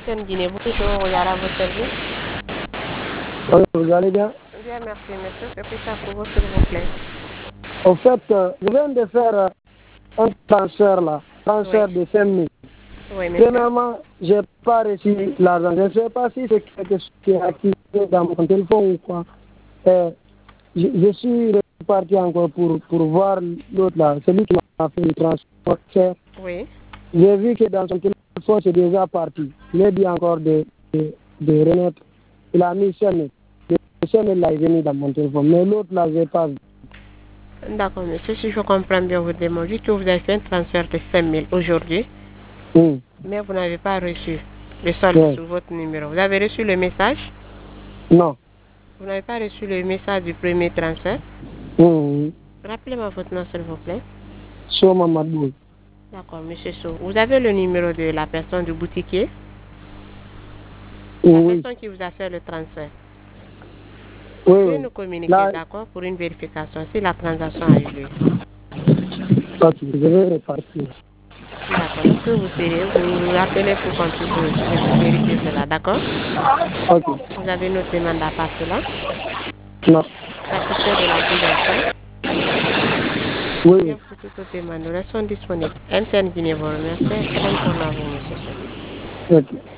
MTN Guinée, bonjour, Yara, à votre service. Vous allez bien? Bien, merci, monsieur. Que puis-je faire pour vous, s'il vous plaît? En fait, je viens de faire un transfert là, transfert Oui. de 5 000. Oui, monsieur. Premièrement, je n'ai pas reçu l'argent. Je ne sais pas si c'est quelque chose qui est activé dans mon téléphone ou quoi. Je suis reparti encore pour voir l'autre là, celui qui m'a fait le transfert. Oui. J'ai vu que dans son téléphone, c'est déjà parti. Il a dit encore de remettre. Il a mis 5 000. Le 5 000 là est venu dans mon téléphone. Mais l'autre là, je n'ai pas vu. D'accord, monsieur. Si je comprends bien votre demande, dites que vous avez fait un transfert de 5 000 aujourd'hui, mais vous n'avez pas reçu le solde sur votre numéro. Vous avez reçu le message? Non. Vous n'avez pas reçu le message du premier transfert? Rappelez-moi votre nom, s'il vous plaît. Soma Madoul. D'accord, monsieur So. Vous avez le numéro de la personne du boutiquier? Oui. La personne qui vous a fait le transfert. Oui. Vous pouvez nous communiquer, d'accord, pour une vérification si la transaction a eu lieu. Ok, je vais repartir. D'accord. Lorsque vous serez, vous nous rappelez pour qu'on puisse vérifier cela, d'accord? Ok. Vous avez notre demande à part cela? Non. Satisfait de la prise en charge? Oui. Bien, pour toute autre demande, nous restons disponibles. MTN Guinée vous remercie. Excellente journée à vous, monsieur. Ok.